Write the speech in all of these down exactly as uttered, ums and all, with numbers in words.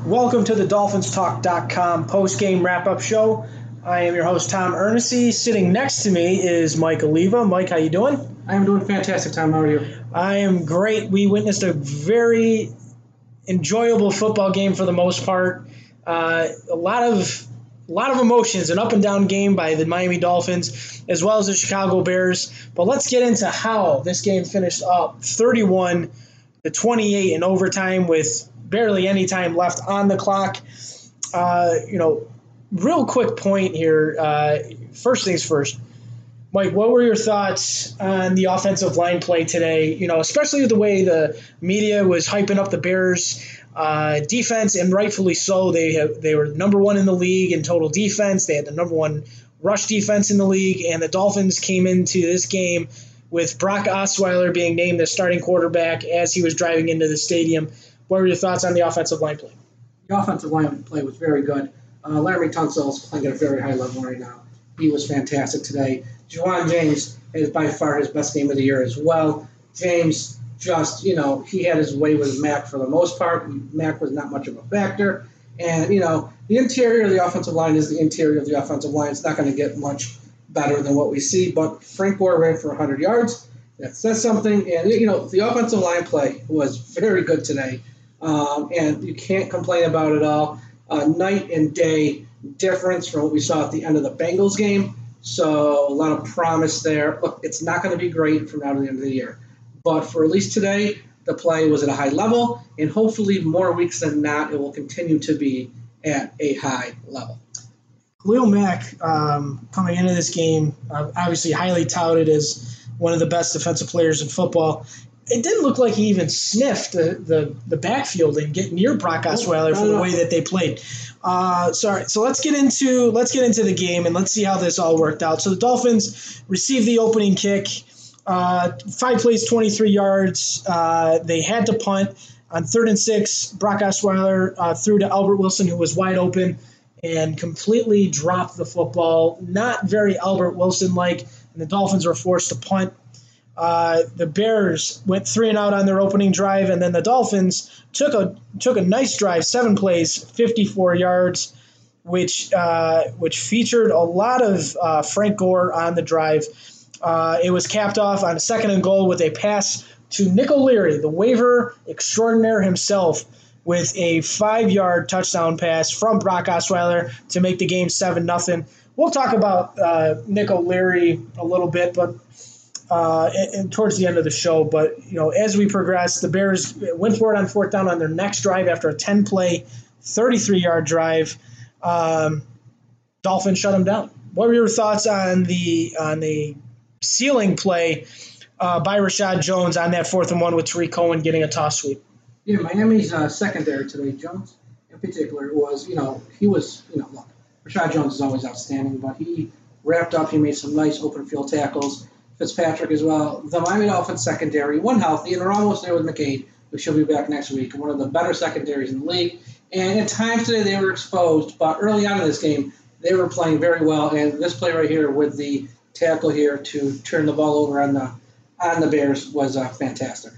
Welcome to the Dolphins Talk dot com post-game wrap-up show. I am your host, Tom Ernest. Sitting next to me is Mike Oliva. Mike, how you doing? I am doing fantastic, Tom. How are you? I am great. We witnessed a very enjoyable football game for the most part. Uh, a lot of a lot of emotions, an up-and-down game by the Miami Dolphins as well as the Chicago Bears. But let's get into how this game finished up thirty-one to twenty-eight in overtime with barely any time left on the clock. Uh, you know, real quick point here. Uh, first things first. Mike, what were your thoughts on the offensive line play today? You know, especially the way the media was hyping up the Bears' uh, defense, and rightfully so. They have they were number one in the league in total defense. They had the number one rush defense in the league, and the Dolphins came into this game with Brock Osweiler being named the starting quarterback as he was driving into the stadium. What were your thoughts on the offensive line play? The offensive line play was very good. Uh, Larry Tunsil is playing at a very high level right now. He was fantastic today. Ja'Wuan James is by far his best game of the year as well. James just, you know, he had his way with Mack for the most part. Mack was not much of a factor. And, you know, the interior of the offensive line is the interior of the offensive line. It's not going to get much better than what we see. But Frank Gore ran for one hundred yards. That says something. And, you know, the offensive line play was very good today. Um, and you can't complain about it all. Uh, night and day difference from what we saw at the end of the Bengals game. So a lot of promise there. Look, it's not going to be great from now to the end of the year. But for at least today, the play was at a high level. And hopefully more weeks than not, it will continue to be at a high level. Khalil Mack, um, coming into this game, uh, obviously highly touted as one of the best defensive players in football. It didn't look like he even sniffed the, the, the backfield and get near Brock Osweiler for the way that they played. Uh, sorry, so let's get into let's get into the game and let's see how this all worked out. So the Dolphins received the opening kick, uh, five plays, twenty-three yards. Uh, they had to punt on third and six. Brock Osweiler uh, threw to Albert Wilson, who was wide open, and completely dropped the football. Not very Albert Wilson-like, and the Dolphins were forced to punt. Uh, the Bears went three and out on their opening drive, and then the Dolphins took a took a nice drive, seven plays, fifty-four yards, which uh, which featured a lot of uh, Frank Gore on the drive. Uh, it was capped off on a second and goal with a pass to Nick O'Leary, the waiver extraordinaire himself, with a five-yard touchdown pass from Brock Osweiler to make the game seven nothing. We'll talk about uh, Nick O'Leary a little bit, but. Uh, and, and towards the end of the show, but you know, as we progress, the Bears went for it on fourth down on their next drive after a ten-play, thirty-three-yard drive. Um, Dolphins shut them down. What were your thoughts on the on the ceiling play uh, by Rashad Jones on that fourth and one with Tariq Cohen getting a toss sweep? Yeah, Miami's uh, secondary today, Jones in particular, was you know he was you know look, Rashad Jones is always outstanding, but he wrapped up. He made some nice open field tackles. Fitzpatrick as well. The Miami Dolphins secondary, one healthy, and they're almost there with McCade, who should be back next week, one of the better secondaries in the league. And at times today they were exposed, but early on in this game, they were playing very well. And this play right here with the tackle here to turn the ball over on the on the Bears was uh, fantastic.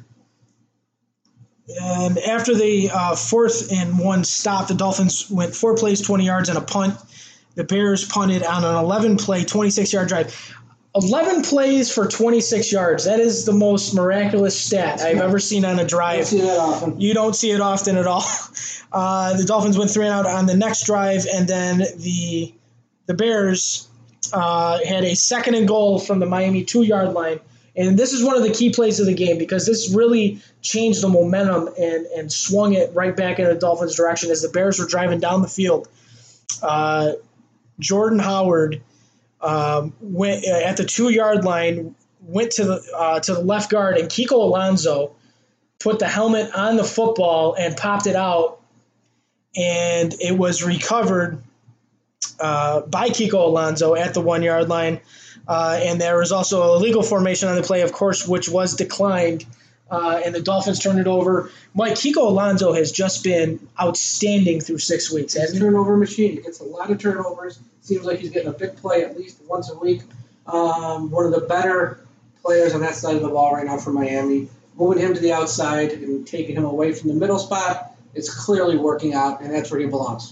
And after the uh, fourth and one stop, the Dolphins went four plays, twenty yards, and a punt. The Bears punted on an eleven-play, twenty-six-yard drive. eleven plays for twenty-six yards. That is the most miraculous stat I've ever seen on a drive. You don't see that often. You don't see it often at all. Uh, the Dolphins went three and out on the next drive, and then the the Bears uh, had a second and goal from the Miami two-yard line. And this is one of the key plays of the game because this really changed the momentum and, and swung it right back in the Dolphins' direction as the Bears were driving down the field. Uh, Jordan Howard Um, went uh, at the two-yard line, went to the uh, to the left guard, and Kiko Alonso put the helmet on the football and popped it out, and it was recovered uh, by Kiko Alonso at the one-yard line. Uh, and there was also a illegal formation on the play, of course, which was declined, uh, and the Dolphins turned it over. Mike, Kiko Alonso has just been outstanding through six weeks, He's hasn't a turnover machine. He gets a lot of turnovers. Seems like he's getting a big play at least once a week. Um, one of the better players on that side of the ball right now for Miami. Moving him to the outside and taking him away from the middle spot It's clearly working out, and that's where he belongs.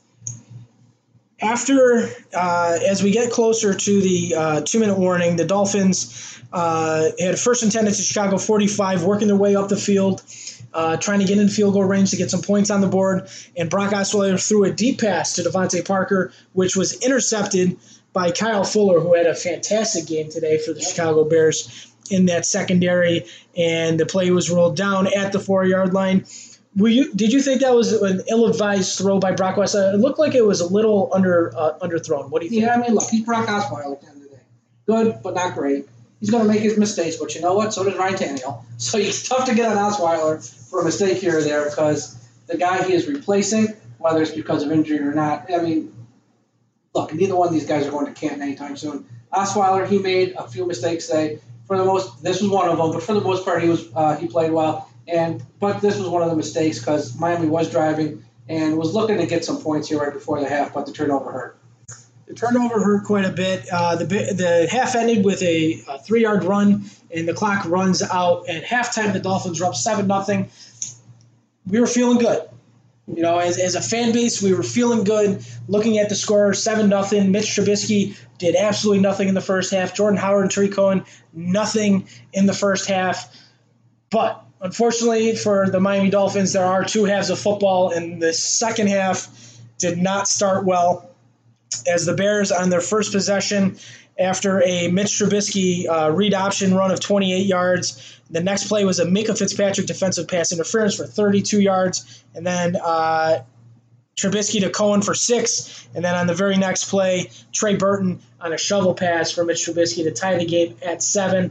After, uh, as we get closer to the uh, two-minute warning, the Dolphins uh, had first and ten at the Chicago forty-five, working their way up the field, uh, trying to get in field goal range to get some points on the board, and Brock Osweiler threw a deep pass to Devontae Parker, which was intercepted by Kyle Fuller, who had a fantastic game today for the Chicago Bears in that secondary, and the play was rolled down at the four-yard line. Were you, did you think that was an ill-advised throw by Brock Osweiler? It looked like it was a little under uh, underthrown. What do you think? Yeah, I mean, look, he's Brock Osweiler at the end of the day. Good, but not great. He's going to make his mistakes, but you know what? So does Ryan Tannehill. So it's tough to get on Osweiler for a mistake here or there because the guy he is replacing, whether it's because of injury or not, I mean, look, neither one of these guys are going to Canton anytime soon. Osweiler, he made a few mistakes today. For the most, this was one of them, but for the most part, he was uh, he played well. And but this was one of the mistakes because Miami was driving and was looking to get some points here right before the half, but the turnover hurt. The turnover hurt quite a bit. Uh, the the half ended with a, a three-yard run, and the clock runs out. At halftime, the Dolphins were up seven nothing. We were feeling good. You know, as, as a fan base, we were feeling good looking at the score, seven nothing. Mitch Trubisky did absolutely nothing in the first half. Jordan Howard and Tariq Cohen, nothing in the first half. But unfortunately for the Miami Dolphins, there are two halves of football, and the second half did not start well as the Bears on their first possession after a Mitch Trubisky uh, read option run of twenty-eight yards. The next play was a Minkah Fitzpatrick defensive pass interference for thirty-two yards, and then uh, Trubisky to Cohen for six, and then on the very next play, Trey Burton on a shovel pass for Mitch Trubisky to tie the game at seven.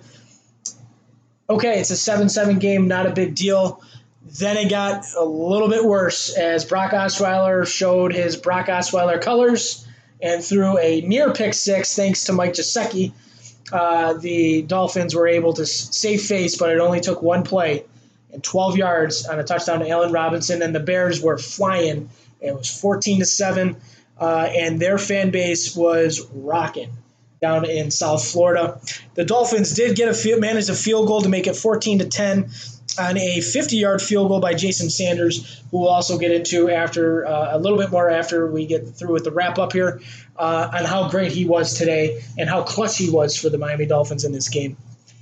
Okay, it's a seven seven game, not a big deal. Then it got a little bit worse as Brock Osweiler showed his Brock Osweiler colors and threw a near pick six thanks to Mike Gesicki. Uh, the Dolphins were able to save face, but it only took one play and twelve yards on a touchdown to Allen Robinson, and the Bears were flying. It was fourteen to seven, uh, and their fan base was rocking down in South Florida. The Dolphins did get a field, manage a field goal to make it fourteen to ten on a fifty-yard field goal by Jason Sanders, who we'll also get into after uh, a little bit more after we get through with the wrap-up here uh, on how great he was today and how clutch he was for the Miami Dolphins in this game.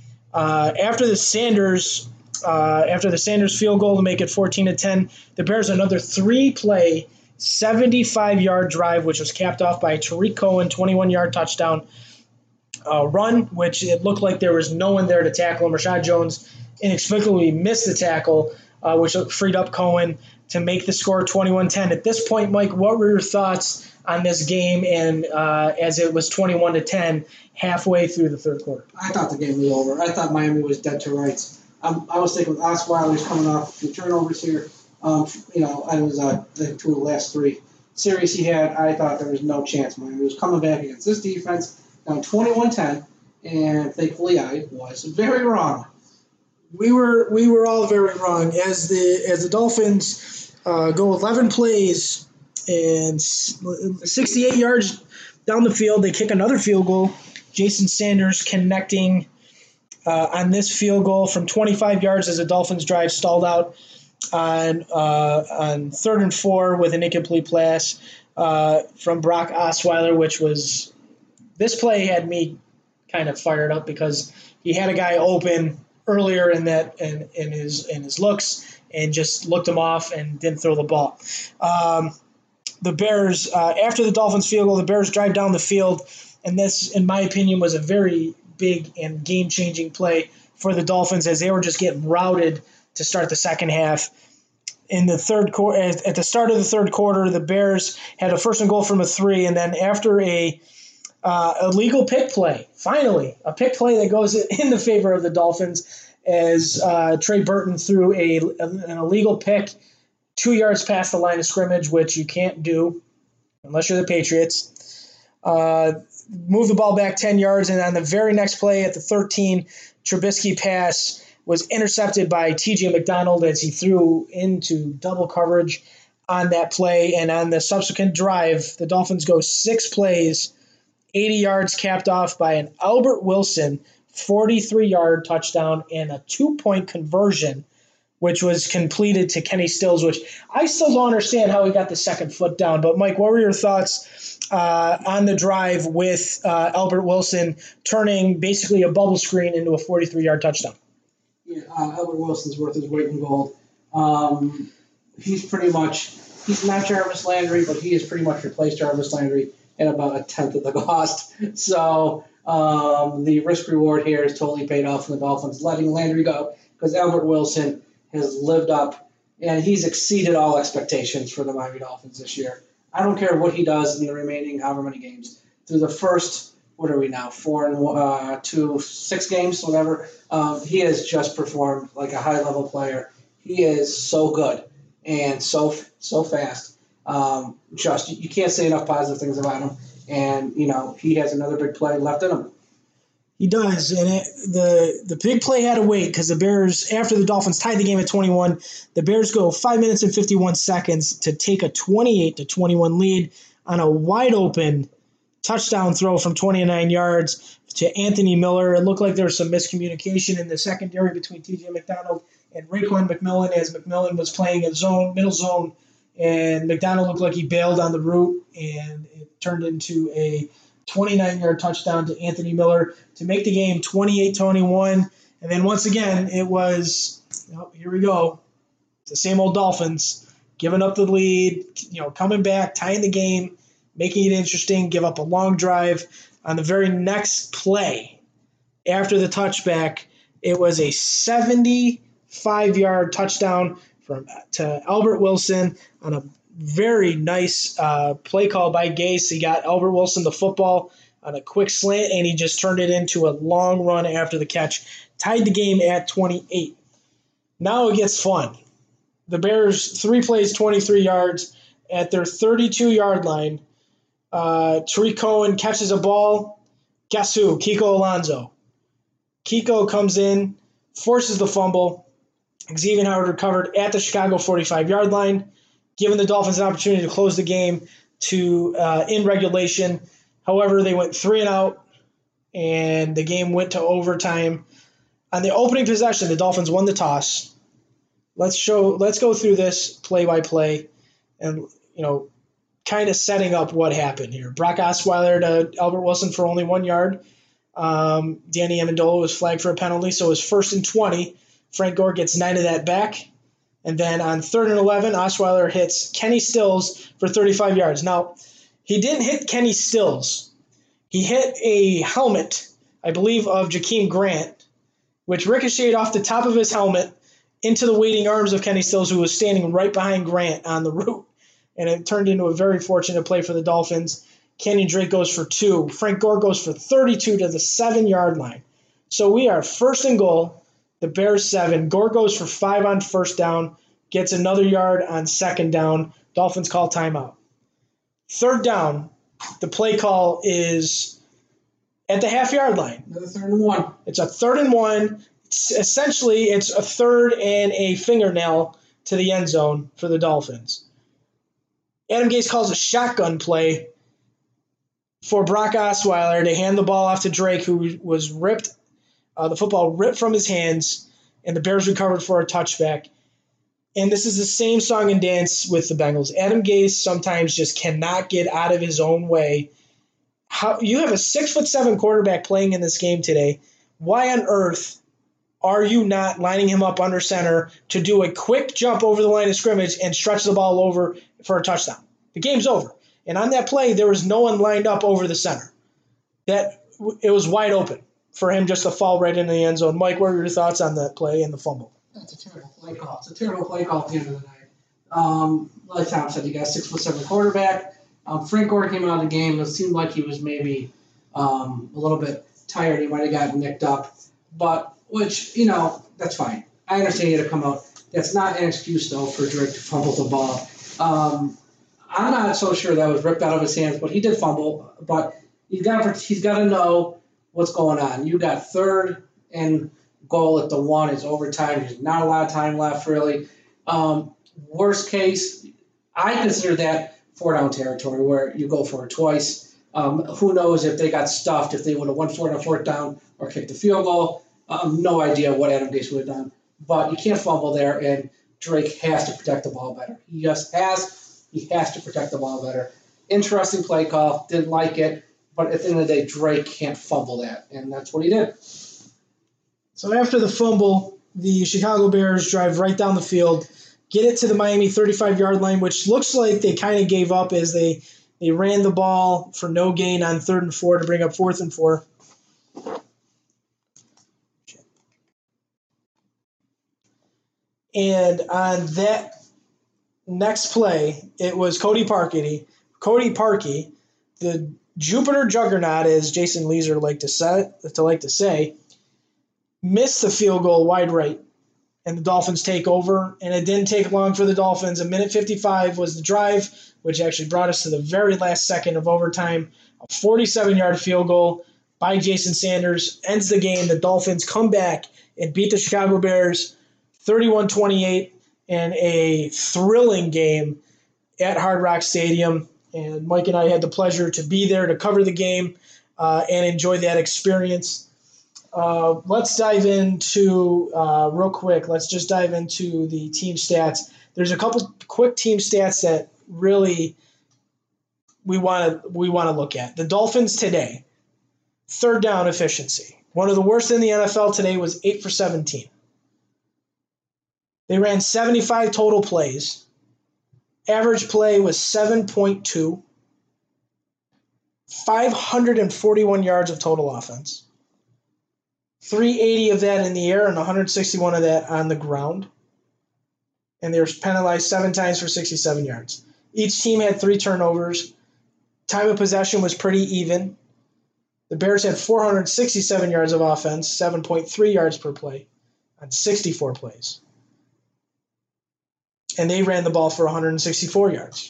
Uh, after the Sanders uh, after the Sanders field goal to make it fourteen to ten, the Bears another three-play, seventy-five-yard drive, which was capped off by a Tariq Cohen twenty-one-yard touchdown uh, run, which it looked like there was no one there to tackle him. Rashad Jones inexplicably missed the tackle, uh, which freed up Cohen to make the score twenty-one ten. At this point, Mike, what were your thoughts on this game and uh, as it was twenty-one to ten halfway through the third quarter? I thought the game was over. I thought Miami was dead to rights. Um, I was thinking with Osweiler's coming off a few turnovers here. Um, you know, I was uh, I think two of the last three series he had. I thought there was no chance Miami was coming back against this defense down twenty-one ten, and thankfully I was very wrong. We were we were all very wrong as the as the Dolphins uh, go eleven plays and sixty-eight yards down the field. They kick another field goal. Jason Sanders connecting uh, on this field goal from twenty-five yards as the Dolphins drive stalled out on uh, on third and four with an incomplete pass uh, from Brock Osweiler, which was this play had me kind of fired up because he had a guy open earlier in that in, in his in his looks and just looked him off and didn't throw the ball. Um, the Bears, uh, after the Dolphins field goal, the Bears drive down the field, and this, in my opinion, was a very big and game-changing play for the Dolphins as they were just getting routed to start the second half. In the third quarter, at the start of the third quarter, the Bears had a first and goal from a three, and then after a Uh, a legal pick play, finally, a pick play that goes in the favor of the Dolphins as uh, Trey Burton threw a, an illegal pick two yards past the line of scrimmage, which you can't do unless you're the Patriots. Uh, move the ball back ten yards, and on the very next play at the thirteen, Trubisky pass was intercepted by T J McDonald as he threw into double coverage on that play. And on the subsequent drive, the Dolphins go six plays, eighty yards capped off by an Albert Wilson forty-three-yard touchdown and a two-point conversion which was completed to Kenny Stills, which I still don't understand how he got the second foot down. But, Mike, what were your thoughts uh, on the drive with uh, Albert Wilson turning basically a bubble screen into a forty-three-yard touchdown? Yeah, uh, Albert Wilson's worth his weight in gold. Um, he's pretty much – he's not Jarvis Landry, but he has pretty much replaced Jarvis Landry at about a tenth of the cost. So um, the risk-reward here is totally paid off for the Dolphins, letting Landry go because Albert Wilson – has lived up, and he's exceeded all expectations for the Miami Dolphins this year. I don't care what he does in the remaining however many games. Through the first, what are we now, four and uh, two, six games, whatever, um, he has just performed like a high-level player. He is so good and so so fast. Um, just, you can't say enough positive things about him, and, you know, he has another big play left in him. He does, and it, the the big play had to wait because the Bears, after the Dolphins tied the game at twenty-one, the Bears go five minutes and fifty-one seconds to take a twenty-eight to twenty-one lead on a wide open touchdown throw from twenty-nine yards to Anthony Miller. It looked like there was some miscommunication in the secondary between T J McDonald and Raekwon McMillan as McMillan was playing a zone, middle zone, and McDonald looked like he bailed on the route, and it turned into a twenty-nine-yard touchdown to Anthony Miller to make the game twenty-eight twenty-one. And then once again, it was, you know, here we go, the same old Dolphins giving up the lead, you know, coming back, tying the game, making it interesting, give up a long drive. On the very next play after the touchback, it was a seventy-five-yard touchdown from to Albert Wilson on a very nice uh, play call by Gase. He got Albert Wilson the football on a quick slant, and he just turned it into a long run after the catch. Tied the game at twenty-eight. Now it gets fun. The Bears, three plays, twenty-three yards. At their thirty-two-yard line, uh, Tariq Cohen catches a ball. Guess who? Kiko Alonso. Kiko comes in, forces the fumble. Xavier Howard recovered at the Chicago forty-five-yard line, giving the Dolphins an opportunity to close the game to uh, in regulation. However, they went three and out, and the game went to overtime. On the opening possession, the Dolphins won the toss. Let's show. Let's go through this play by play, and you know, kind of setting up what happened here. Brock Osweiler to Albert Wilson for only one yard. Um, Danny Amendola was flagged for a penalty, so it was first and twenty. Frank Gore gets nine of that back. And then on third and eleven, Osweiler hits Kenny Stills for thirty-five yards. Now, he didn't hit Kenny Stills. He hit a helmet, I believe, of Jakeem Grant, which ricocheted off the top of his helmet into the waiting arms of Kenny Stills, who was standing right behind Grant on the route. And it turned into a very fortunate play for the Dolphins. Kenyon Drake goes for two. Frank Gore goes for thirty-two to the seven-yard line. So we are first and goal. The Bears seven. Gore goes for five on first down, gets another yard on second down. Dolphins call timeout. Third down, the play call is at the half-yard line. Another third and one. It's a third and one. It's essentially, it's a third and a fingernail to the end zone for the Dolphins. Adam Gase calls a shotgun play for Brock Osweiler to hand the ball off to Drake, who was ripped, uh, the football ripped from his hands, and the Bears recovered for a touchback. And this is the same song and dance with the Bengals. Adam Gase sometimes just cannot get out of his own way. How you have a six foot seven quarterback playing in this game today. Why on earth are you not lining him up under center to do a quick jump over the line of scrimmage and stretch the ball over for a touchdown? The game's over. And on that play, there was no one lined up over the center. That it was wide open for him just to fall right into the end zone. Mike, what were your thoughts on that play and the fumble? That's a terrible play call. It's a terrible play call at the end of the night. Um, like Tom said, you got a six foot seven quarterback. Um, Frank Gore came out of the game. It seemed like he was maybe um, a little bit tired. He might have gotten nicked up, but which you know that's fine. I understand he had to come out. That's not an excuse though for Drake to fumble the ball. Um, I'm not so sure that was ripped out of his hands, but he did fumble. But he's got he's got to know what's going on. You got third and goal at the one. It's overtime. There's not a lot of time left, really. Um, worst case, I consider that four down territory where you go for it twice. Um, who knows if they got stuffed, if they would have won four on fourth down or kicked the field goal. Um, no idea what Adam Gase would have done. but you can't fumble there, and Drake has to protect the ball better. He just has. He has to protect the ball better. Interesting play call. Didn't like it, but at the end of the day, Drake can't fumble that, and that's what he did. So after the fumble, the Chicago Bears drive right down the field, get it to the Miami thirty-five-yard line, which looks like they kind of gave up as they, they ran the ball for no gain on third and four to bring up fourth and four. And on that next play, it was Cody Parkey. Cody Parkey, the Jupiter Juggernaut, as Jason Leeser liked to say, to like to say, missed the field goal wide right, and the Dolphins take over. And it didn't take long for the Dolphins. A minute fifty-five was the drive, which actually brought us to the very last second of overtime. A forty-seven-yard field goal by Jason Sanders ends the game. The Dolphins come back and beat the Chicago Bears thirty-one twenty-eight in a thrilling game at Hard Rock Stadium. And Mike and I had the pleasure to be there to cover the game uh, and enjoy that experience. Uh, let's dive into, uh, real quick, let's just dive into the team stats. There's a couple quick team stats that really we want to we want to look at. The Dolphins today, third down efficiency. One of the worst in the N F L today was eight for seventeen. They ran seventy-five total plays. Average play was seven point two. five hundred forty-one yards of total offense. three eighty of that in the air and one hundred sixty-one of that on the ground. And they were penalized seven times for sixty-seven yards. Each team had three turnovers. Time of possession was pretty even. The Bears had four hundred sixty-seven yards of offense, seven point three yards per play on sixty-four plays. And they ran the ball for one hundred sixty-four yards.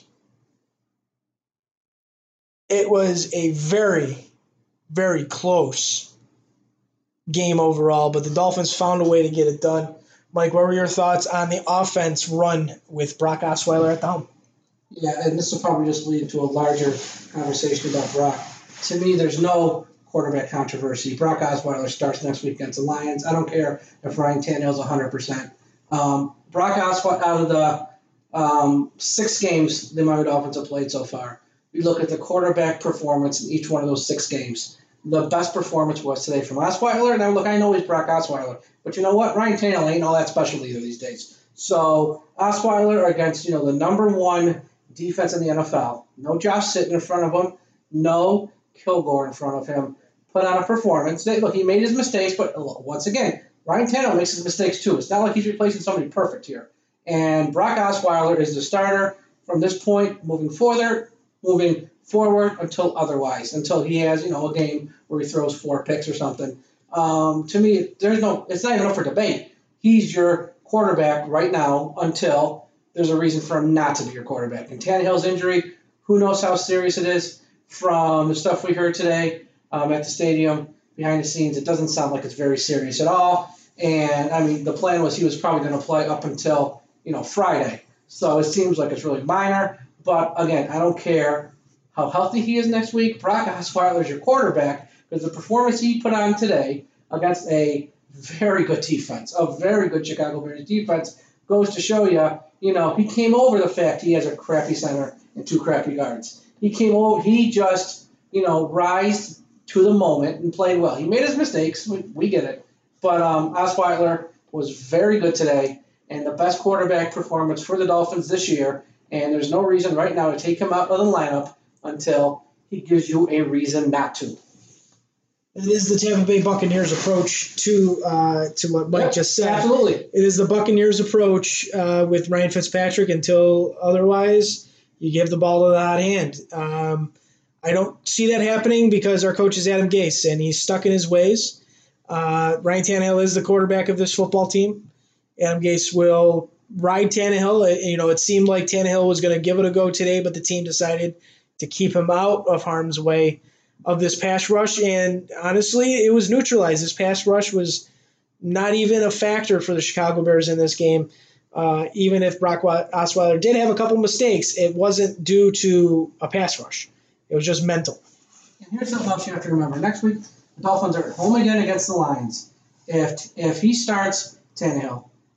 It was a very, very close game overall, but the Dolphins found a way to get it done. Mike, what were your thoughts on the offense run with Brock Osweiler at the helm? Yeah, and this will probably just lead to a larger conversation about Brock. To me, there's no quarterback controversy. Brock Osweiler starts next week against the Lions. I don't care if Ryan Tannehill's one hundred percent. Um, Brock Osweiler, out of the um, six games the Miami Dolphins have played so far, we look at the quarterback performance in each one of those six games. The best performance was today from Osweiler. Now, look, I know he's Brock Osweiler, but you know what? Ryan Tannehill ain't all that special either these days. So Osweiler against, you know, the number one defense in the N F L. No Josh Sitton in front of him. No Kilgore in front of him. Put on a performance. They, look, he made his mistakes, but once again, Ryan Tannehill makes his mistakes too. It's not like he's replacing somebody perfect here. And Brock Osweiler is the starter from this point moving forward, moving forward until otherwise, until he has, you know, a game where he throws four picks or something. Um, to me, there's no, it's not even up for debate. He's your quarterback right now until there's a reason for him not to be your quarterback. And Tannehill's injury, who knows how serious it is. From the stuff we heard today um, at the stadium, behind the scenes, it doesn't sound like it's very serious at all. And, I mean, the plan was he was probably going to play up until, you know, Friday. So it seems like it's really minor. But, again, I don't care how healthy he is next week. Brock Osweiler is your quarterback because the performance he put on today against a very good defense, a very good Chicago Bears defense, goes to show you, you know, he came over the fact he has a crappy center and two crappy guards. He came over, he just, you know, rised to the moment and played well. He made his mistakes, we, we get it. But um, Osweiler was very good today and the best quarterback performance for the Dolphins this year. And there's no reason right now to take him out of the lineup until he gives you a reason not to. It is the Tampa Bay Buccaneers approach to uh, to what Mike yep, just said. Absolutely. It is the Buccaneers approach uh, with Ryan Fitzpatrick until otherwise you give the ball to the hot hand. Um, I don't see that happening because our coach is Adam Gase, and he's stuck in his ways. Uh, Ryan Tannehill is the quarterback of this football team. Adam Gase will ride Tannehill. You know, it seemed like Tannehill was going to give it a go today, but the team decided to keep him out of harm's way of this pass rush. And honestly, it was neutralized. This pass rush was not even a factor for the Chicago Bears in this game. Uh, even if Brock Osweiler did have a couple mistakes, it wasn't due to a pass rush. It was just mental. And here's something else you have to remember. Next week, the Dolphins are at home again against the Lions. If if he starts Tannehill,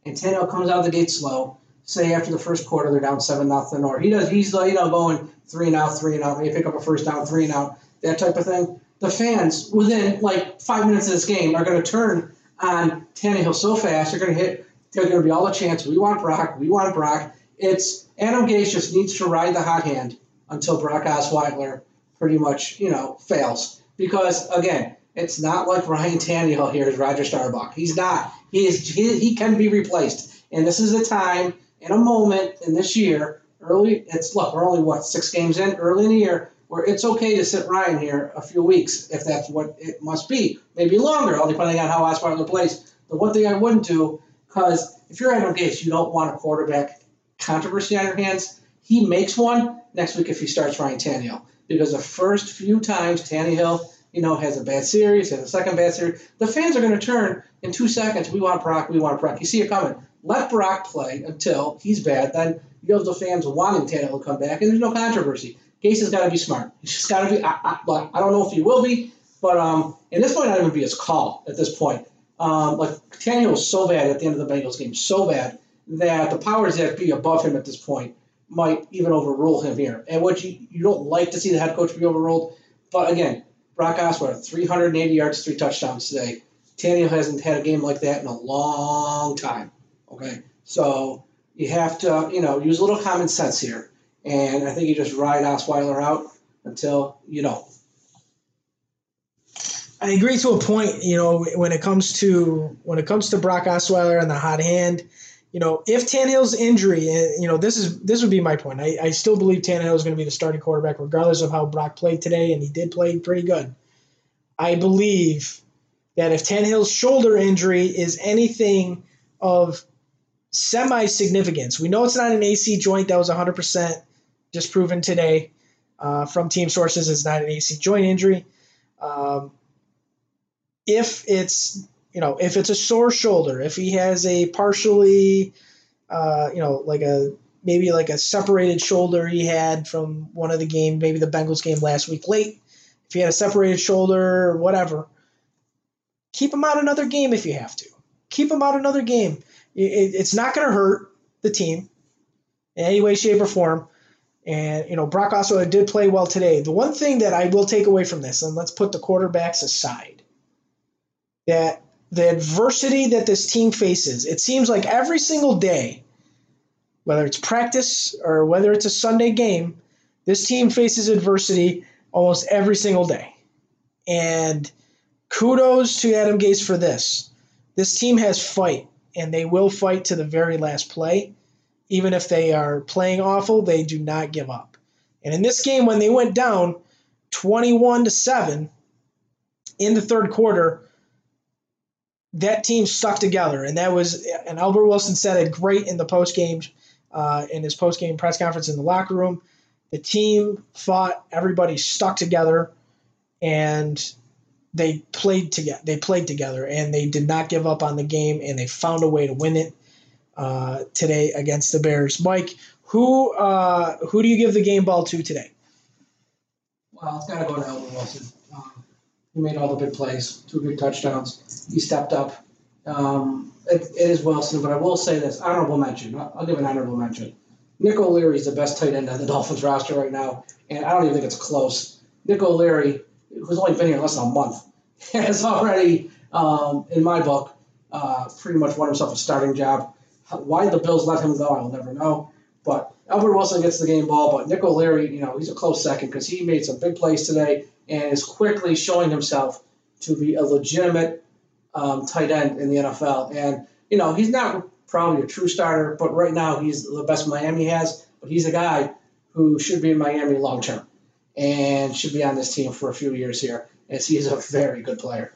and Tannehill comes out of the gate slow, say after the first quarter they're down seven nothing, or he does he's you know going three and out, three and out, maybe pick up a first down, three and out, that type of thing. The fans within like five minutes of this game are going to turn on Tannehill so fast they're going to hit. They're going to be all the chants. We want Brock. We want Brock. It's Adam Gase just needs to ride the hot hand until Brock Osweiler pretty much you know fails because again. It's not like Ryan Tannehill here is Roger Staubach. He's not. He is. He, he can be replaced. And this is a time and a moment in this year, early, it's, look, we're only, what, six games in, early in the year, where it's okay to sit Ryan here a few weeks, if that's what it must be. Maybe longer, all depending on how Osweiler plays. The one thing I wouldn't do, because if you're Adam Gase, you don't want a quarterback controversy on your hands. He makes one next week if he starts Ryan Tannehill. Because the first few times Tannehill you know, has a bad series, has a second bad series. The fans are going to turn in two seconds. We want Brock. We want Brock. You see it coming. Let Brock play until he's bad. Then you have the fans wanting Tannehill to come back, and there's no controversy. Gase has got to be smart. He's just got to be. I, I, I don't know if he will be, but um, and this might not even be his call at this point. Um, like Tannehill was so bad at the end of the Bengals game, so bad that the powers that be above him at this point might even overrule him here. And what you you don't like to see the head coach be overruled, but again. Brock Osweiler, three hundred eighty yards, three touchdowns today. Tannehill hasn't had a game like that in a long time. Okay, so you have to, you know, use a little common sense here, and I think you just ride Osweiler out until you know. I agree to a point. You know, when it comes to when it comes to Brock Osweiler and the hot hand, you know, if Tannehill's injury, and you know, this is this would be my point. I, I still believe Tannehill is going to be the starting quarterback, regardless of how Brock played today, and he did play pretty good. I believe that if Tannehill's shoulder injury is anything of semi-significance, we know it's not an A C joint that was one hundred percent disproven today uh, from team sources. It's not an A C joint injury. Um, if it's You know, if it's a sore shoulder, if he has a partially, uh, you know, like a maybe like a separated shoulder he had from one of the games, maybe the Bengals game last week late, if he had a separated shoulder or whatever, keep him out another game if you have to. Keep him out another game. It, it's not going to hurt the team in any way, shape, or form. And, you know, Brock Osweiler did play well today. The one thing that I will take away from this, and let's put the quarterbacks aside, that the adversity that this team faces, it seems like every single day, whether it's practice or whether it's a Sunday game, this team faces adversity almost every single day. And kudos to Adam Gase for this. This team has fight, and they will fight to the very last play. Even if they are playing awful, they do not give up. And in this game, when they went down twenty-one to seven in the third quarter, that team stuck together, and that was, and Albert Wilson said it great in the post game, uh, in his post game press conference in the locker room. The team fought, everybody stuck together, and they played together. They played together, and they did not give up on the game, and they found a way to win it uh, today against the Bears. Mike, who uh, who do you give the game ball to today? Well, it's got to go to Albert Wilson. Um, he made all the big plays, two big touchdowns. He stepped up. Um, it, it is Wilson, but I will say this, honorable mention. I'll, I'll give an honorable mention. Nick O'Leary is the best tight end on the Dolphins roster right now, and I don't even think it's close. Nick O'Leary, who's only been here less than a month, has already, um, in my book, uh, pretty much won himself a starting job. Why the Bills let him go, I will never know. But Albert Wilson gets the game ball, but Nick O'Leary, you know, he's a close second because he made some big plays today and is quickly showing himself to be a legitimate um, tight end in the N F L. And, you know, he's not probably a true starter, but right now he's the best Miami has. But he's a guy who should be in Miami long term and should be on this team for a few years here, as he is a very good player.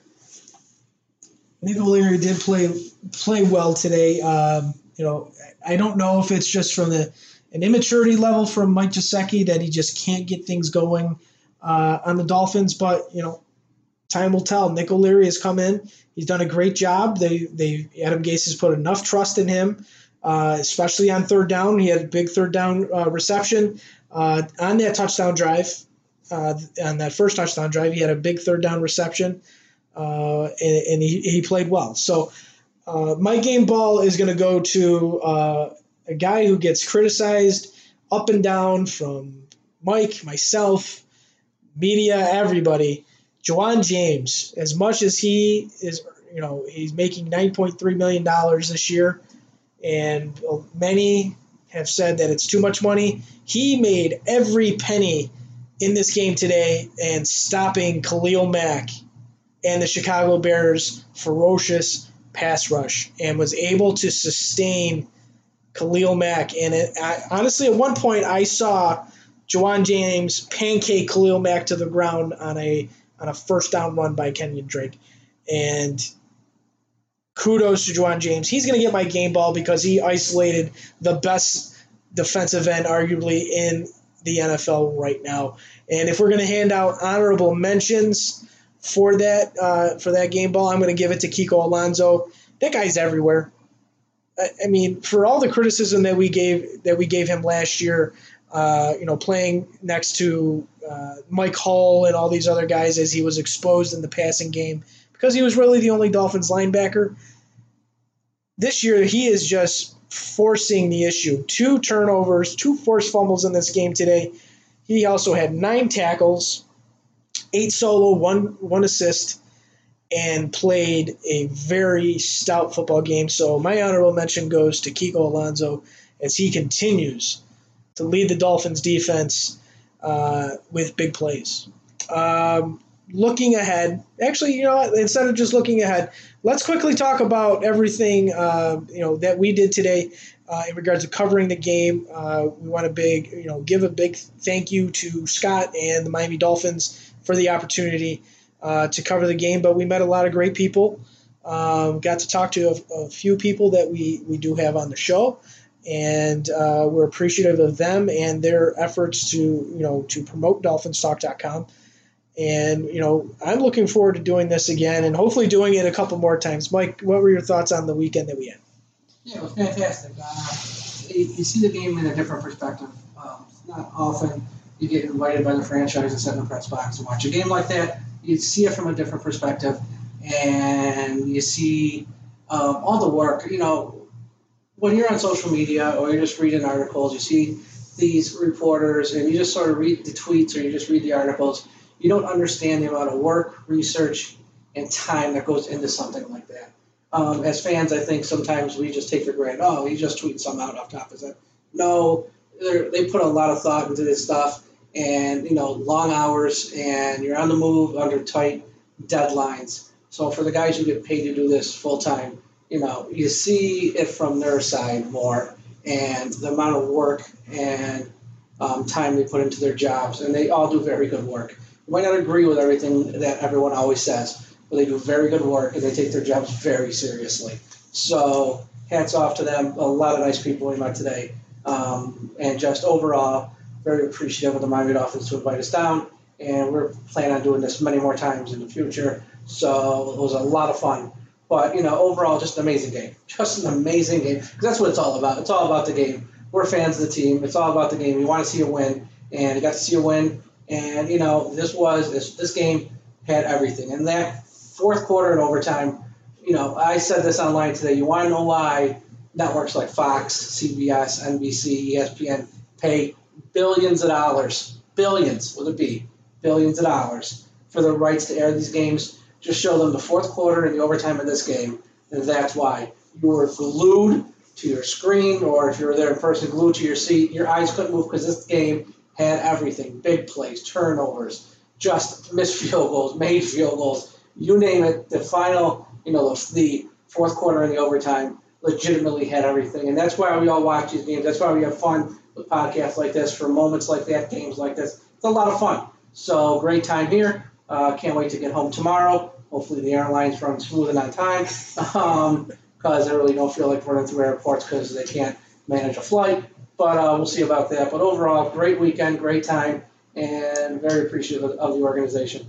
Nick O'Leary did play play well today. Um, you know, I don't know if it's just from the an immaturity level from Mike Gesicki that he just can't get things going uh, on the Dolphins, but you know, time will tell. Nick O'Leary has come in; he's done a great job. They they Adam Gase has put enough trust in him, uh, especially on third down. He had a big third down uh, reception uh, on that touchdown drive. Uh, on that first touchdown drive, he had a big third down reception. Uh, and, and he, he played well. So Uh, my game ball is going to go to uh, a guy who gets criticized up and down from Mike, myself, media, everybody. Juwan James, as much as he is, you know, he's making nine point three million dollars this year, and many have said that it's too much money. He made every penny in this game today and stopping Khalil Mack and the Chicago Bears' ferocious pass rush, and was able to sustain Khalil Mack. And it, I, honestly, at one point, I saw Juwan James pancake Khalil Mack to the ground on a on a first down run by Kenyon Drake. And kudos to Juwan James. He's going to get my game ball because he isolated the best defensive end, arguably, in the N F L right now. And if we're going to hand out honorable mentions for that uh, for that game ball, I'm going to give it to Kiko Alonso. That guy's everywhere. I, I mean, for all the criticism that we gave that we gave him last year, uh, you know, playing next to uh, Mike Hull and all these other guys as he was exposed in the passing game because he was really the only Dolphins linebacker. This year, he is just forcing the issue. Two turnovers, two forced fumbles in this game today. He also had nine tackles, eight solo, one one assist, and played a very stout football game. So my honorable mention goes to Kiko Alonso as he continues to lead the Dolphins defense uh, with big plays. Um, looking ahead, actually, you know what, instead of just looking ahead, let's quickly talk about everything uh, you know that we did today uh, in regards to covering the game. Uh, we want to big, you know, give a big thank you to Scott and the Miami Dolphins for the opportunity uh, to cover the game. But we met a lot of great people. Um, got to talk to a, a few people that we, we do have on the show, and uh, we're appreciative of them and their efforts to you know to promote dolphins talk dot com. And, you know, I'm looking forward to doing this again and hopefully doing it a couple more times. Mike, what were your thoughts on the weekend that we had? Yeah, it was fantastic. Uh, you, you see the game in a different perspective. Um, it's not often you get invited by the franchise to sit in the press box and watch a game like that. You see it from a different perspective, and you see um, all the work. You know, when you're on social media or you're just reading articles, you see these reporters and you just sort of read the tweets or you just read the articles. You don't understand the amount of work, research, and time that goes into something like that. Um, as fans, I think sometimes we just take for granted, oh, he just tweets something out off top of it. No, they put a lot of thought into this stuff and, you know, long hours, and you're on the move under tight deadlines. So for the guys who get paid to do this full time, you know, you see it from their side more and the amount of work and um, time they put into their jobs, and they all do very good work. You might not agree with everything that everyone always says, but they do very good work and they take their jobs very seriously. So hats off to them. A lot of nice people we met today. Um, and just overall, very appreciative of the Miami Dolphins to invite us down. And we're planning on doing this many more times in the future. So it was a lot of fun. But, you know, overall, just an amazing game. Just an amazing game. Because that's what it's all about. It's all about the game. We're fans of the team. It's all about the game. We want to see a win. And you got to see a win. And, you know, this was, this, this game had everything. And that fourth quarter and overtime, you know, I said this online today. You want to know why networks like Fox, C B S, N B C, E S P N pay billions of dollars, billions with a B, billions of dollars for the rights to air these games? Just show them the fourth quarter and the overtime of this game, and that's why. You were glued to your screen, or if you were there in person, glued to your seat. Your eyes couldn't move because this game had everything. Big plays, turnovers, just missed field goals, made field goals, you name it. The final, you know, the, the fourth quarter and the overtime legitimately had everything. And that's why we all watch these games. That's why we have fun with podcasts like this, for moments like that, games like this. It's a lot of fun. So great time here. Uh, can't wait to get home tomorrow. Hopefully the airlines run smooth and on time, because um, I really don't feel like running through airports because they can't manage a flight. But uh, we'll see about that. But overall, great weekend, great time, and very appreciative of, of the organization.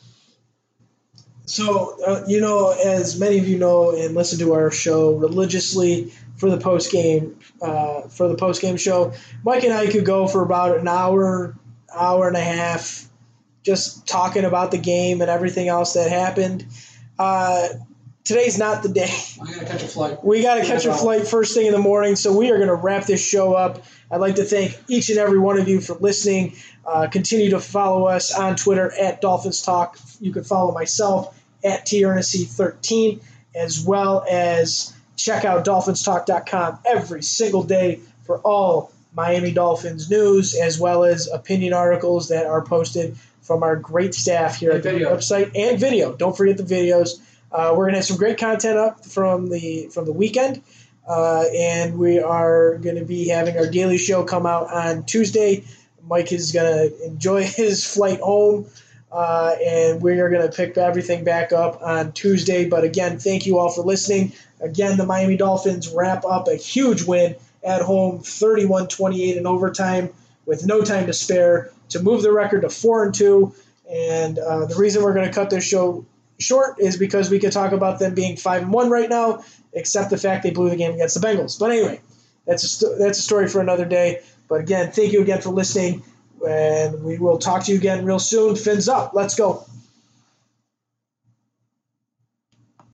So, uh, you know, as many of you know and listen to our show religiously for the post game, uh, for the post game show, Mike and I could go for about an hour, hour and a half, just talking about the game and everything else that happened. Uh, today's not the day. I gotta catch a flight. We got to catch a flight first thing in the morning, so we are going to wrap this show up. I'd like to thank each and every one of you for listening. Uh, continue to follow us on Twitter at Dolphins Talk. You can follow myself at T Ernest thirteen, as well as check out dolphins talk dot com every single day for all Miami Dolphins news, as well as opinion articles that are posted from our great staff here and at the video. website, and video. Don't forget the videos. Uh, we're gonna have some great content up from the from the weekend, uh, and we are gonna be having our daily show come out on Tuesday. Mike is gonna enjoy his flight home, uh, and we are gonna pick everything back up on Tuesday. But again, thank you all for listening. Again, the Miami Dolphins wrap up a huge win at home, thirty-one twenty-eight in overtime, with no time to spare, to move the record to four and two. And uh, the reason we're gonna cut this show short is because we could talk about them being five and one right now, except the fact they blew the game against the Bengals. But anyway, that's a st- that's a story for another day. But again, thank you again for listening, and we will talk to you again real soon. Fins up. Let's go.